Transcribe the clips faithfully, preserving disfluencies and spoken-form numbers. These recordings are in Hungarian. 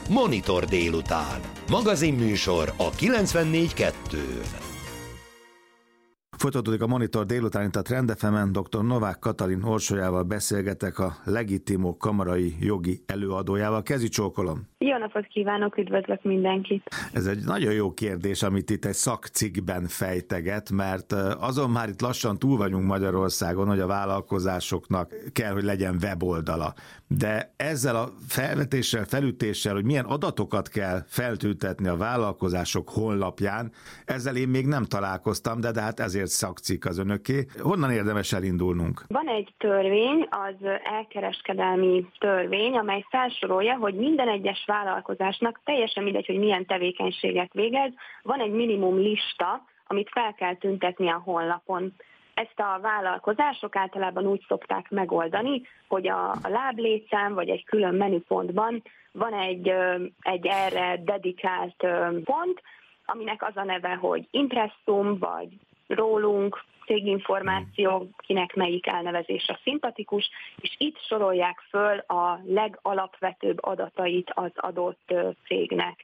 Monitor délután. Magazinműsor a kilencvennégy kettő. Folytatódik a Monitor délután, itt a Trend ef emen. dr. Novák Katalin Orsolyával beszélgetek, a Legitimo kamarai jogi előadójával. Kezi csókolom! Jó napot kívánok, üdvözlök mindenkit! Ez egy nagyon jó kérdés, amit itt egy szakcikkben fejteget, mert azon már itt lassan túl vagyunk Magyarországon, hogy a vállalkozásoknak kell, hogy legyen weboldala. De ezzel a felvetéssel, felütéssel, hogy milyen adatokat kell feltüntetni a vállalkozások honlapján, ezzel én még nem találkoztam, de, de hát ezért szakcikk az önöké. Honnan érdemes elindulnunk? Van egy törvény, az elkereskedelmi törvény, amely felsorolja, hogy minden egyes vállalkozásnak, teljesen mindegy, hogy milyen tevékenységet végez, van egy minimum lista, amit fel kell tüntetni a honlapon. Ezt a vállalkozások általában úgy szokták megoldani, hogy a láblécen vagy egy külön menüpontban van egy, egy erre dedikált pont, aminek az a neve, hogy impresszum, vagy rólunk, céginformáció, kinek melyik elnevezése szimpatikus, és itt sorolják föl a legalapvetőbb adatait az adott cégnek.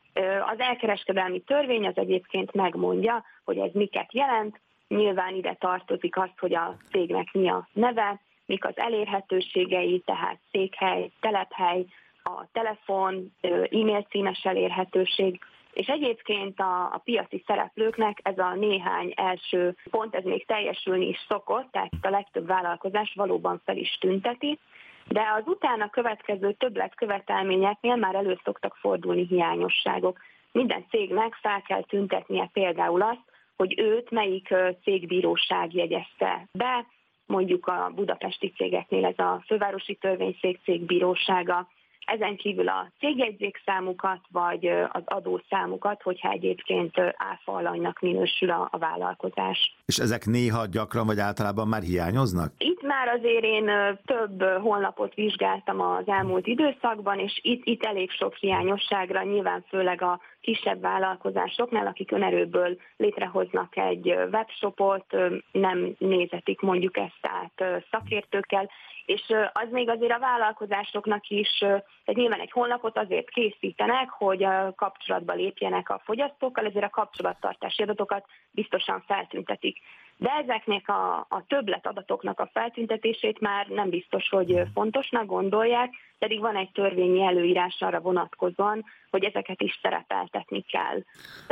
Az elkereskedelmi törvény az egyébként megmondja, hogy ez miket jelent. Nyilván ide tartozik az, hogy a cégnek mi a neve, mik az elérhetőségei, tehát székhely, telephely, a telefon, e-mail címes elérhetőség, és egyébként a, a piaci szereplőknek ez a néhány első pont, ez még teljesülni is szokott, tehát a legtöbb vállalkozás valóban fel is tünteti, de az utána következő többletkövetelményeknél már elő szoktak fordulni hiányosságok. Minden cégnek fel kell tüntetnie például azt, hogy őt melyik cégbíróság jegyezte be, mondjuk a budapesti cégeknél ez a Fővárosi Törvényszék cégbírósága, ezen kívül a cégjegyzékszámukat, vagy az adószámukat, hogyha egyébként áfa alanynak minősül a, a vállalkozás. És ezek néha, gyakran, vagy általában már hiányoznak? Itt már azért én több honlapot vizsgáltam az elmúlt időszakban, és itt, itt elég sok hiányosságra, nyilván főleg a kisebb vállalkozásoknál, akik önerőből létrehoznak egy webshopot, nem nézetik mondjuk ezt át szakértőkkel, és az még azért a vállalkozásoknak is, tehát nyilván egy honlapot azért készítenek, hogy kapcsolatba lépjenek a fogyasztókkal, ezért a kapcsolattartási adatokat biztosan feltüntetik. De ezeknek a, a többlet adatoknak a feltüntetését már nem biztos, hogy fontosnak gondolják, pedig van egy törvényi előírás arra vonatkozóan, hogy ezeket is szerepeltetni kell.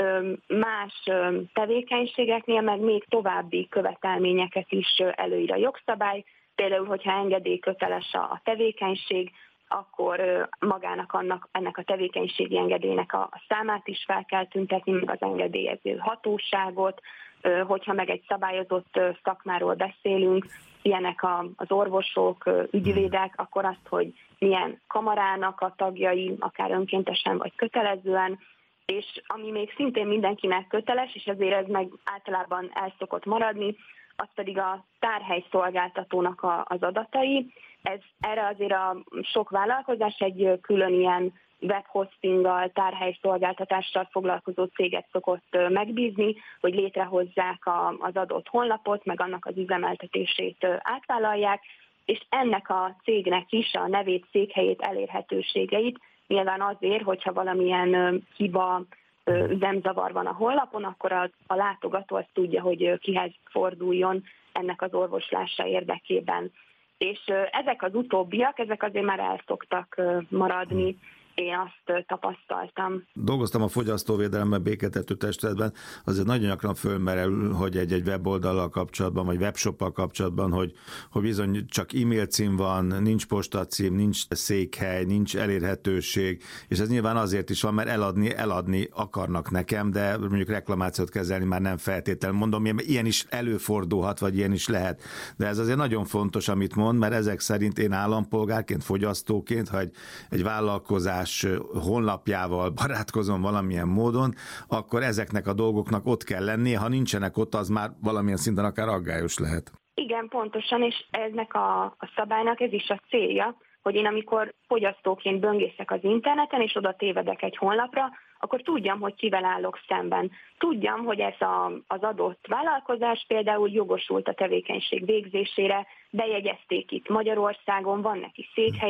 Más tevékenységeknél meg még további követelményeket is előír a jogszabály, például, hogyha engedélyköteles a tevékenység, akkor magának annak, ennek a tevékenységi engedélynek a számát is fel kell tüntetni, meg az engedélyező hatóságot, hogyha meg egy szabályozott szakmáról beszélünk, ilyenek az orvosok, ügyvédek, akkor azt, hogy milyen kamarának a tagjai, akár önkéntesen vagy kötelezően, és ami még szintén mindenkinek köteles, és ezért ez meg általában el szokott maradni, az pedig a tárhely szolgáltatónak a, az adatai. Ez, erre azért a sok vállalkozás egy külön ilyen webhostinggal, tárhely szolgáltatással foglalkozó céget szokott megbízni, hogy létrehozzák a, az adott honlapot, meg annak az üzemeltetését átvállalják, és ennek a cégnek is a nevét, székhelyét, elérhetőségeit, nyilván azért, hogyha valamilyen hiba, üzemzavar van a honlapon, akkor a, a látogató azt tudja, hogy kihez forduljon ennek az orvoslása érdekében. És ezek az utóbbiak, ezek azért már el szoktak maradni. Én azt tapasztaltam. Dolgoztam a fogyasztóvédelemben, béketető testületben, azért nagyon gyakran fölmerül, hogy egy-egy weboldallal kapcsolatban, vagy webshoppal kapcsolatban, hogy, hogy bizony csak e-mail cím van, nincs postacím, nincs székhely, nincs elérhetőség, és ez nyilván azért is van, mert eladni, eladni akarnak nekem, de mondjuk reklamációt kezelni már nem feltétlenül. Mondom, ilyen is előfordulhat, vagy ilyen is lehet. De ez azért nagyon fontos, amit mond, mert ezek szerint én állampolgárként, fogyasztóként, ha egy, egy vállalkozás honlapjával barátkozom valamilyen módon, akkor ezeknek a dolgoknak ott kell lennie, ha nincsenek ott, az már valamilyen szinten akár aggályos lehet. Igen, pontosan, és ennek a, a szabálynak ez is a célja, hogy én amikor fogyasztóként böngészek az interneten, és oda tévedek egy honlapra, akkor tudjam, hogy kivel állok szemben. Tudjam, hogy ez a, az adott vállalkozás például jogosult a tevékenység végzésére, bejegyezték itt Magyarországon, van neki székhelye,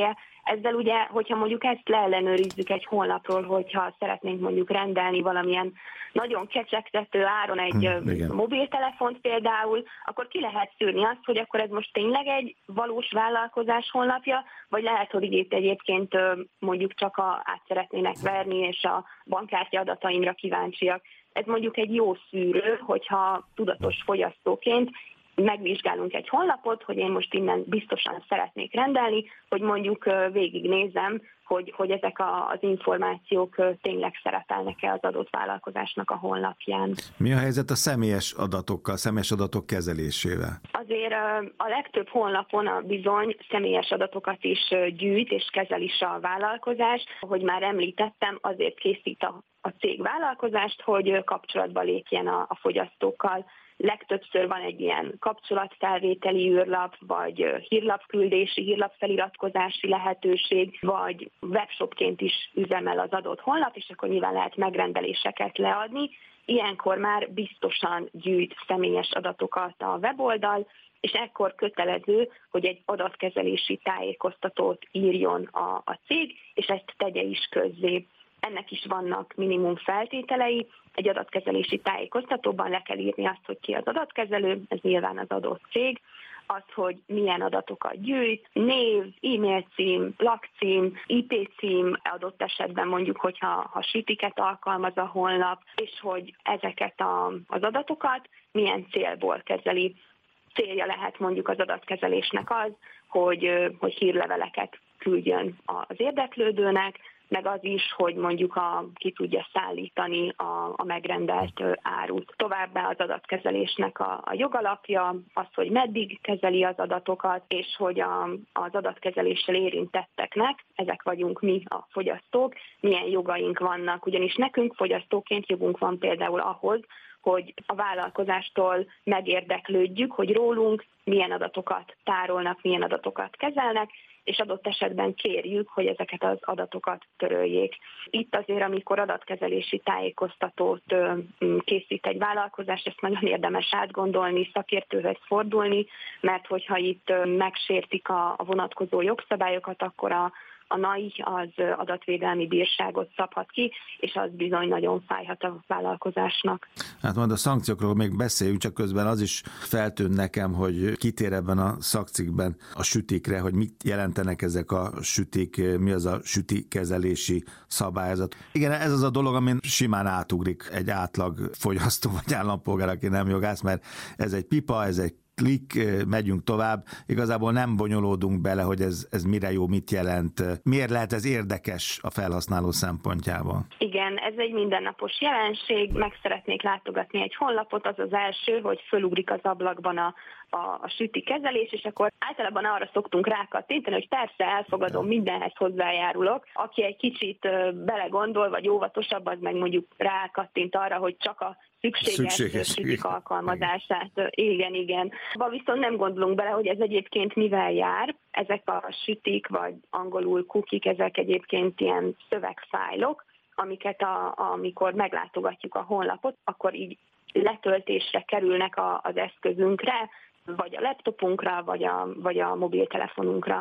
Ezzel ugye, hogyha mondjuk ezt leellenőrizzük egy honlapról, hogyha szeretnénk mondjuk rendelni valamilyen nagyon kecsegtető áron egy hmm, mobiltelefont például, akkor ki lehet szűrni azt, hogy akkor ez most tényleg egy valós vállalkozás honlapja, vagy lehet, hogy itt egyébként mondjuk csak a, át szeretnének verni, és a bankkártya adataimra kíváncsiak. Ez mondjuk egy jó szűrő, hogyha tudatos fogyasztóként megvizsgálunk egy honlapot, hogy én most innen biztosan szeretnék rendelni, hogy mondjuk végignézem, hogy, hogy ezek a, az információk tényleg szerepelnek-e az adott vállalkozásnak a honlapján. Mi a helyzet a személyes adatokkal, személyes adatok kezelésével? Azért a legtöbb honlapon a bizony személyes adatokat is gyűjt és kezel is a vállalkozás. Ahogy már említettem, azért készít a, a cég vállalkozást, hogy kapcsolatba lépjen a, a fogyasztókkal. Legtöbbször van egy ilyen kapcsolatfelvételi űrlap, vagy hírlapküldési, hírlapfeliratkozási lehetőség, vagy webshopként is üzemel az adott honlap, és akkor nyilván lehet megrendeléseket leadni. Ilyenkor már biztosan gyűjt személyes adatokat a weboldal, és ekkor kötelező, hogy egy adatkezelési tájékoztatót írjon a, a cég, és ezt tegye is közzé. Ennek is vannak minimum feltételei. Egy adatkezelési tájékoztatóban le kell írni azt, hogy ki az adatkezelő, ez nyilván az adott cég, az, hogy milyen adatokat gyűjt, név, e-mail cím, lakcím, i pé cím, adott esetben mondjuk, hogyha ha sütiket alkalmaz a honlap, és hogy ezeket a, az adatokat milyen célból kezeli. Célja lehet mondjuk az adatkezelésnek az, hogy, hogy hírleveleket küldjön az érdeklődőnek, meg az is, hogy mondjuk a, ki tudja szállítani a, a megrendelt árut. Továbbá az adatkezelésnek a, a jogalapja, az, hogy meddig kezeli az adatokat, és hogy a, az adatkezeléssel érintetteknek, ezek vagyunk mi a fogyasztók, milyen jogaink vannak, ugyanis nekünk fogyasztóként jogunk van például ahhoz, hogy a vállalkozástól megérdeklődjük, hogy rólunk milyen adatokat tárolnak, milyen adatokat kezelnek, és adott esetben kérjük, hogy ezeket az adatokat töröljék. Itt azért, amikor adatkezelési tájékoztatót készít egy vállalkozás, ezt nagyon érdemes átgondolni, szakértőhöz fordulni, mert hogyha itt megsértik a vonatkozó jogszabályokat, akkor a A en á i az adatvédelmi bírságot szabhat ki, és az bizony nagyon fájhat a vállalkozásnak. Hát majd a szankciókról még beszéljünk, csak közben az is feltűnt nekem, hogy kitér ebben a szakcikkben a sütikre, hogy mit jelentenek ezek a sütik, mi az a sütikezelési szabályzat. Igen, ez az a dolog, amin simán átugrik egy átlag fogyasztó vagy állampolgár, aki nem jogász, mert ez egy pipa, ez egy klik, megyünk tovább, igazából nem bonyolódunk bele, hogy ez, ez mire jó, mit jelent, miért lehet ez érdekes a felhasználó szempontjából. Igen, ez egy mindennapos jelenség, meg szeretnék látogatni egy honlapot, az az első, hogy fölugrik az ablakban a, a, a süti kezelés, és akkor általában arra szoktunk rákattintani, hogy persze elfogadom, ja. mindenhez hozzájárulok. Aki egy kicsit belegondol, vagy óvatosabb, az meg mondjuk rákattint arra, hogy csak a szükséges, szükséges sütik alkalmazását. Igen, igen. Abba viszont nem gondolunk bele, hogy ez egyébként mivel jár. Ezek a sütik, vagy angolul cookik, ezek egyébként ilyen szövegfájlok, amiket a, amikor meglátogatjuk a honlapot, akkor így letöltésre kerülnek a, az eszközünkre, vagy a laptopunkra, vagy a, vagy a mobiltelefonunkra.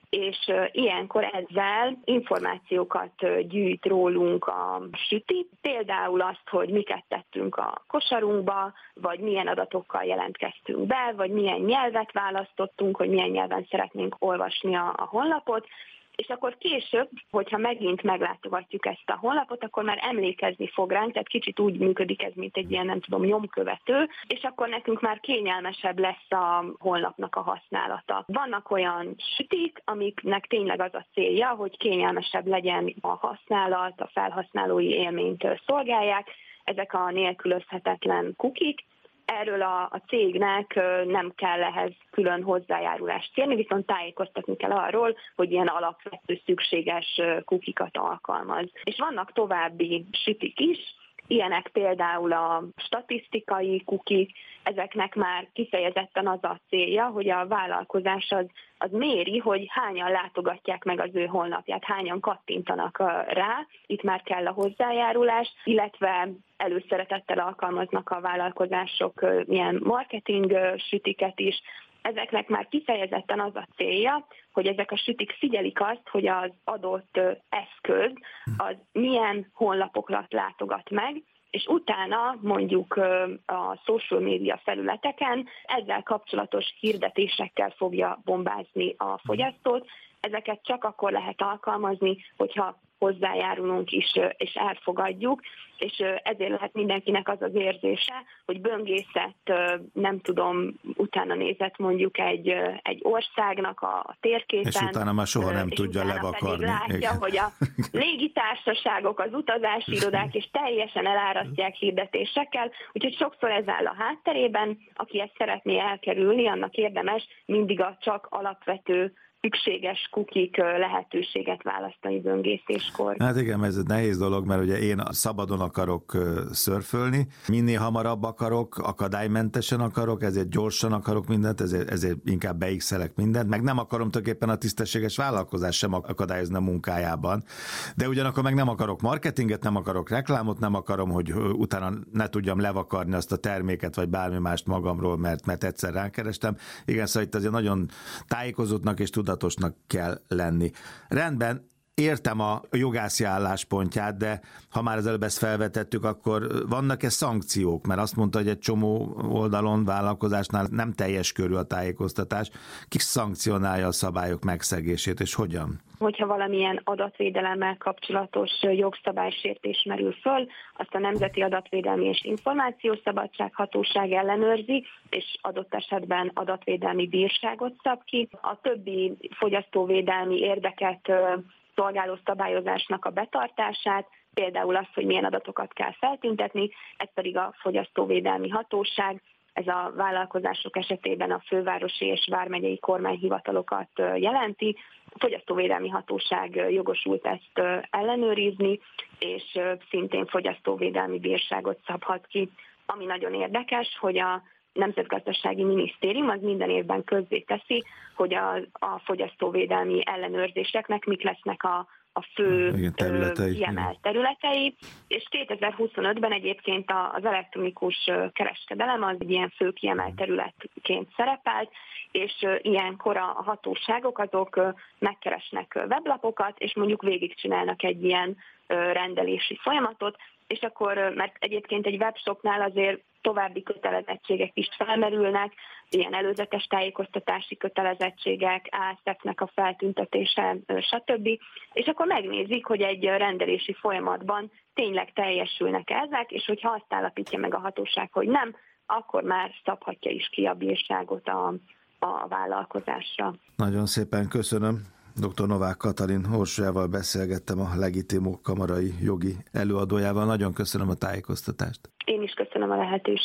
És ilyenkor ezzel információkat gyűjt rólunk a süti, például azt, hogy miket tettünk a kosarunkba, vagy milyen adatokkal jelentkeztünk be, vagy milyen nyelvet választottunk, hogy milyen nyelven szeretnénk olvasni a, a honlapot, és akkor később, hogyha megint meglátogatjuk ezt a honlapot, akkor már emlékezni fog ránk, tehát kicsit úgy működik ez, mint egy ilyen, nem tudom, nyomkövető, és akkor nekünk már kényelmesebb lesz a honlapnak a használata. Vannak olyan sütik, amiknek tényleg az a célja, hogy kényelmesebb legyen a használat, a felhasználói élményt szolgálják, ezek a nélkülözhetetlen cookik. Erről a, a cégnek nem kell ehhez külön hozzájárulást kérni, viszont tájékoztatni kell arról, hogy ilyen alapvető szükséges cookikat alkalmaz. És vannak további sütik is, ilyenek például a statisztikai cookik, ezeknek már kifejezetten az a célja, hogy a vállalkozás az, az méri, hogy hányan látogatják meg az ő honlapját, hányan kattintanak rá, itt már kell a hozzájárulás, illetve előszeretettel alkalmaznak a vállalkozások ilyen marketing sütiket is, ezeknek már kifejezetten az a célja, hogy ezek a sütik figyelik azt, hogy az adott eszköz az milyen honlapokat látogat meg, és utána mondjuk a social média felületeken ezzel kapcsolatos hirdetésekkel fogja bombázni a fogyasztót. Ezeket csak akkor lehet alkalmazni, hogyha hozzájárulunk is, és elfogadjuk, és ezért lehet mindenkinek az az érzése, hogy böngészett, nem tudom, utána nézett mondjuk egy, egy országnak a térképen. És utána már soha nem tudja levakarni. Látja, igen, hogy a légitársaságok, az utazási irodák és teljesen elárasztják hirdetésekkel, úgyhogy sokszor ez áll a hátterében, aki ezt szeretné elkerülni, annak érdemes mindig a csak alapvető szükséges kukik lehetőséget választani böngészéskor. Hát igen, ez egy nehéz dolog, mert ugye én szabadon akarok szörfölni, minél hamarabb akarok, akadálymentesen akarok, ezért gyorsan akarok mindent, ezért, ezért inkább beixelek mindent, meg nem akarom tulajdonképpen a tisztességes vállalkozás sem akadályozni a munkájában, de ugyanakkor meg nem akarok marketinget, nem akarok reklámot, nem akarom, hogy utána ne tudjam levakarni azt a terméket, vagy bármi mást magamról, mert, mert egyszer rákerestem. Igen, szóval itt azért nagyon tájékozottnak és tudatosnak kell lenni. Rendben, értem a jogászi álláspontját, de ha már az előbb ezt felvetettük, akkor vannak-e szankciók? Mert azt mondta, hogy egy csomó oldalon, vállalkozásnál nem teljes körű a tájékoztatás. Ki szankcionálja a szabályok megszegését, és hogyan? Hogyha valamilyen adatvédelemmel kapcsolatos jogszabálysértés merül föl, azt a Nemzeti Adatvédelmi és Információszabadság Hatóság ellenőrzi, és adott esetben adatvédelmi bírságot szab ki. A többi fogyasztóvédelmi érdeket szolgáló szabályozásnak a betartását, például azt, hogy milyen adatokat kell feltüntetni, ez pedig a Fogyasztóvédelmi Hatóság, ez a vállalkozások esetében a fővárosi és vármegyei kormányhivatalokat jelenti. A Fogyasztóvédelmi Hatóság jogosult ezt ellenőrizni, és szintén fogyasztóvédelmi bírságot szabhat ki. Ami nagyon érdekes, hogy a Nemzetgazdasági Minisztérium az minden évben közzéteszi, hogy a, a fogyasztóvédelmi ellenőrzéseknek mik lesznek a, a fő igen, területei, kiemelt területei, és kétezer-huszonötben egyébként az elektronikus kereskedelem az egy ilyen fő kiemelt területként szerepelt, és ilyenkor a hatóságok azok megkeresnek weblapokat, és mondjuk végigcsinálnak egy ilyen rendelési folyamatot, és akkor, mert egyébként egy webshopnál azért további kötelezettségek is felmerülnek, ilyen előzetes tájékoztatási kötelezettségek, á es zé-nek a feltüntetése, stb. És akkor megnézik, hogy egy rendelési folyamatban tényleg teljesülnek ezek, és hogyha azt állapítja meg a hatóság, hogy nem, akkor már szabhatja is ki a bírságot a, a vállalkozásra. Nagyon szépen köszönöm. doktor Novák Katalin Orsolyával beszélgettem, a Legitimó kamarai jogi előadójával. Nagyon köszönöm a tájékoztatást. Én is köszönöm a lehetőséget.